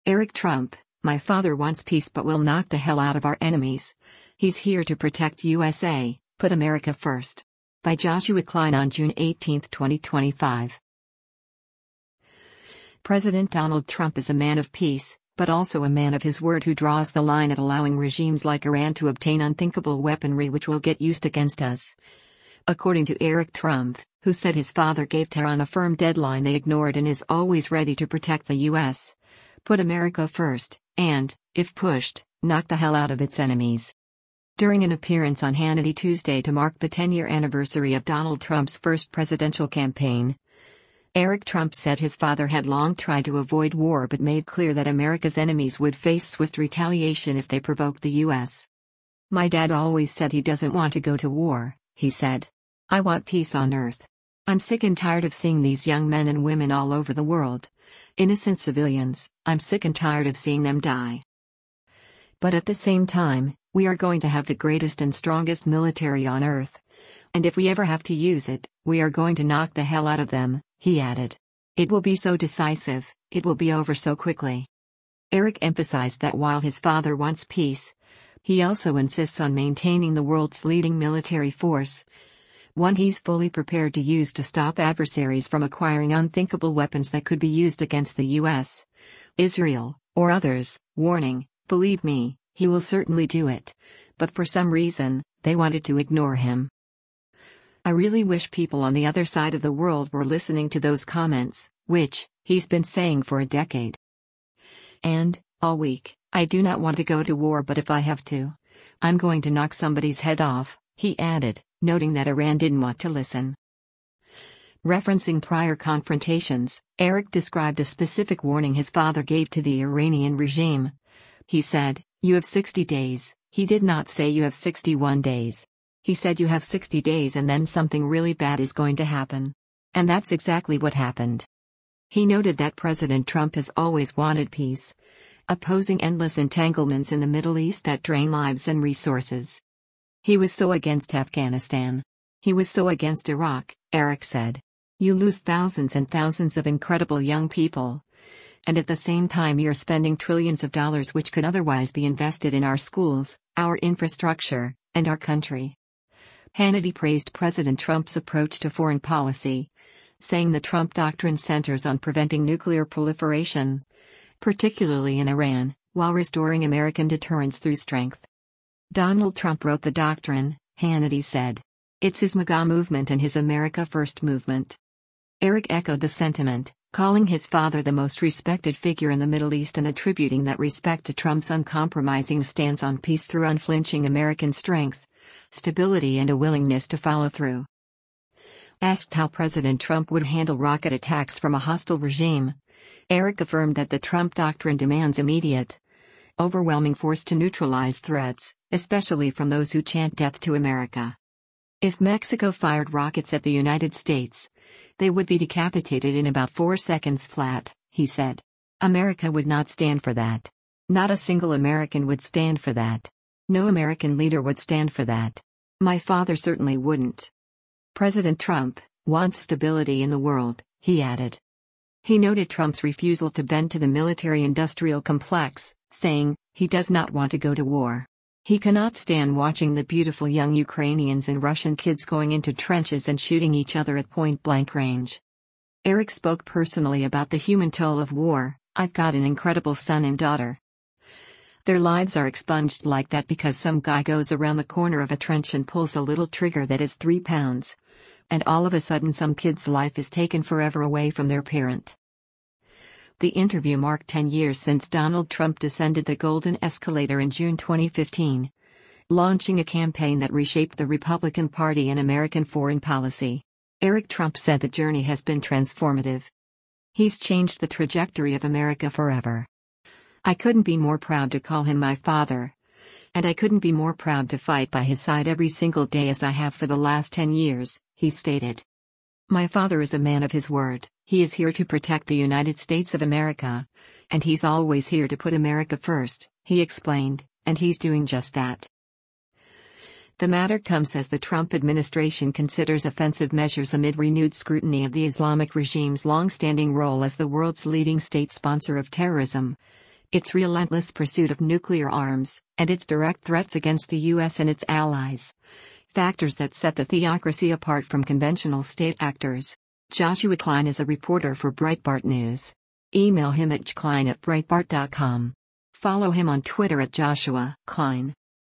Eric Trump, my father wants peace but will knock the hell out of our enemies. He's here to protect USA, put America first. By Joshua Klein on June 18, 2025. President Donald Trump is a man of peace, but also a man of his word who draws the line at allowing regimes like Iran to obtain unthinkable weaponry which will get used against us. According to Eric Trump, who said his father gave Tehran a firm deadline they ignored and is always ready to protect the U.S., put America first, and, if pushed, knock the hell out of its enemies. During an appearance on Hannity Tuesday to mark the 10-year anniversary of Donald Trump's first presidential campaign, Eric Trump said his father had long tried to avoid war but made clear that America's enemies would face swift retaliation if they provoked the U.S. "My dad always said he doesn't want to go to war," he said. "I want peace on earth. I'm sick and tired of seeing these young men and women all over the world. Innocent civilians, I'm sick and tired of seeing them die. But at the same time, we are going to have the greatest and strongest military on earth. And if we ever have to use it, we are going to knock the hell out of them," he added. "It will be so decisive, it will be over so quickly." Eric emphasized that while his father wants peace, he also insists on maintaining the world's leading military force, one he's fully prepared to use to stop adversaries from acquiring unthinkable weapons that could be used against the U.S., Israel, or others, warning, "Believe me, he will certainly do it. But for some reason, they wanted to ignore him." I really wish people on the other side of the world were listening to those comments, which, he's been saying for a decade. And, all week, "I do not want to go to war, but if I have to, I'm going to knock somebody's head off," he added, noting that Iran didn't want to listen. Referencing prior confrontations, Eric described a specific warning his father gave to the Iranian regime. He said, "You have 60 days, he did not say you have 61 days. He said you have 60 days and then something really bad is going to happen." And that's exactly what happened. He noted that President Trump has always wanted peace, opposing endless entanglements in the Middle East that drain lives and resources. He was so against Afghanistan. He was so against Iraq, Eric said. "You lose thousands and thousands of incredible young people. And at the same time you're spending trillions of dollars which could otherwise be invested in our schools, our infrastructure, and our country." Hannity praised President Trump's approach to foreign policy, saying the Trump doctrine centers on preventing nuclear proliferation, particularly in Iran, while restoring American deterrence through strength. Donald Trump wrote the doctrine, Hannity said. It's his MAGA movement and his America First movement. Eric echoed the sentiment, calling his father the most respected figure in the Middle East and attributing that respect to Trump's uncompromising stance on peace through unflinching American strength, stability and a willingness to follow through. Asked how President Trump would handle rocket attacks from a hostile regime, Eric affirmed that the Trump doctrine demands immediate, overwhelming force to neutralize threats, especially from those who chant death to America. If Mexico fired rockets at the United States, they would be decapitated in about 4 seconds flat, he said. America would not stand for that. Not a single American would stand for that. No American leader would stand for that. My father certainly wouldn't. President Trump wants stability in the world, he added. He noted Trump's refusal to bend to the military-industrial complex, saying, he does not want to go to war. He cannot stand watching the beautiful young Ukrainians and Russian kids going into trenches and shooting each other at point-blank range. Eric spoke personally about the human toll of war. I've got an incredible son and daughter. Their lives are expunged like that because some guy goes around the corner of a trench and pulls a little trigger that is 3 pounds. And all of a sudden some kid's life is taken forever away from their parent. The interview marked 10 years since Donald Trump descended the golden escalator in June 2015, launching a campaign that reshaped the Republican Party and American foreign policy. Eric Trump said the journey has been transformative. He's changed the trajectory of America forever. I couldn't be more proud to call him my father. And I couldn't be more proud to fight by his side every single day as I have for the last 10 years, he stated. My father is a man of his word. He is here to protect the United States of America. And he's always here to put America first, he explained, and he's doing just that. The matter comes as the Trump administration considers offensive measures amid renewed scrutiny of the Islamic regime's long-standing role as the world's leading state sponsor of terrorism, its relentless pursuit of nuclear arms, and its direct threats against the U.S. and its allies. Factors that set the theocracy apart from conventional state actors. Joshua Klein is a reporter for Breitbart News. Email him at jklein@breitbart.com. Follow him on Twitter at Joshua Klein.